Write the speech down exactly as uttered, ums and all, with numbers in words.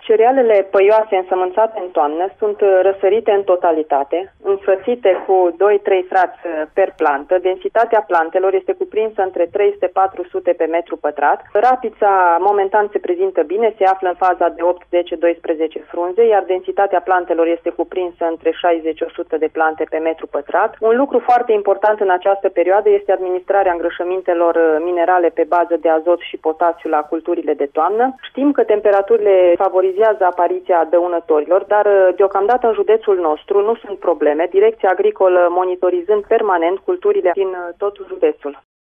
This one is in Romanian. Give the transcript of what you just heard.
Cerealele păioase însămânțate în toamnă sunt răsărite în totalitate, înfrățite cu doi trei frați per plantă. Densitatea plantelor este cuprinsă între trei sute patru sute pe metru pătrat. Rapița momentan se prezintă bine, se află în faza de opt zece doisprezece frunze, iar densitatea plantelor este cuprinsă între șaizeci la o sută de plante pe metru pătrat. Un lucru foarte important în această perioadă este administrarea îngrășămintelor minerale pe bază de azot și potasiu la culturile de toamnă. Știm că temperaturile favorizează apariția dăunătorilor, dar deocamdată în județul nostru nu sunt probleme, Direcția Agricolă monitorizând permanent culturile din tot județul.